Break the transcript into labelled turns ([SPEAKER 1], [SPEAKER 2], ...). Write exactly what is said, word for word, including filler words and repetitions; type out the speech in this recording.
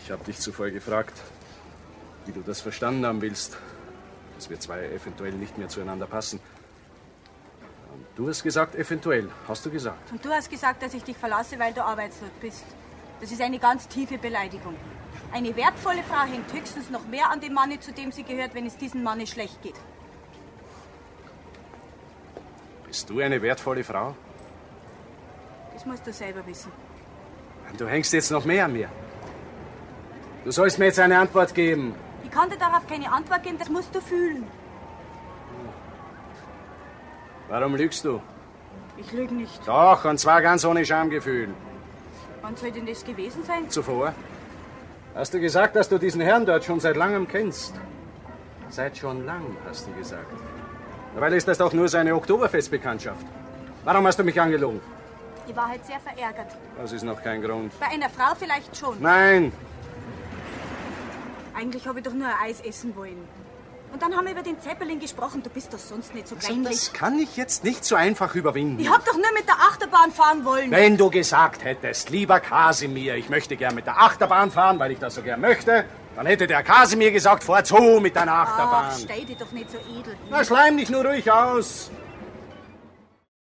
[SPEAKER 1] Ich habe dich zuvor gefragt, wie du das verstanden haben willst, dass wir zwei eventuell nicht mehr zueinander passen. Und du hast gesagt, eventuell, hast du gesagt.
[SPEAKER 2] Und du hast gesagt, dass ich dich verlasse, weil du arbeitslos bist. Das ist eine ganz tiefe Beleidigung. Eine wertvolle Frau hängt höchstens noch mehr an dem Manne, zu dem sie gehört, wenn es diesem Manne schlecht geht.
[SPEAKER 1] Bist du eine wertvolle Frau?
[SPEAKER 2] Das musst du selber wissen.
[SPEAKER 1] Du hängst jetzt noch mehr an mir. Du sollst mir jetzt eine Antwort geben.
[SPEAKER 2] Ich kann dir darauf keine Antwort geben, das musst du fühlen.
[SPEAKER 1] Warum lügst du?
[SPEAKER 2] Ich lüge nicht.
[SPEAKER 1] Doch, und zwar ganz ohne Schamgefühl.
[SPEAKER 2] Wann soll denn das gewesen sein?
[SPEAKER 1] Zuvor? Hast du gesagt, dass du diesen Herrn dort schon seit langem kennst? Seit schon lang, hast du gesagt. Weil ist das doch nur seine Oktoberfestbekanntschaft. Warum hast du mich angelogen?
[SPEAKER 2] Ich war halt sehr verärgert.
[SPEAKER 1] Das ist noch kein Grund.
[SPEAKER 2] Bei einer Frau vielleicht schon.
[SPEAKER 1] Nein!
[SPEAKER 2] Eigentlich habe ich doch nur ein Eis essen wollen. Und dann haben wir über den Zeppelin gesprochen. Du bist doch sonst nicht so kleinlich.
[SPEAKER 1] Also das kann ich jetzt nicht so einfach überwinden.
[SPEAKER 2] Ich hab doch nur mit der Achterbahn fahren wollen.
[SPEAKER 1] Wenn du gesagt hättest, lieber Kasimir, ich möchte gern mit der Achterbahn fahren, weil ich das so gern möchte, dann hätte der Kasimir gesagt, fahr zu mit deiner Achterbahn.
[SPEAKER 2] Ach, stell dich doch nicht so edel.
[SPEAKER 1] Na, schleim dich nur ruhig aus.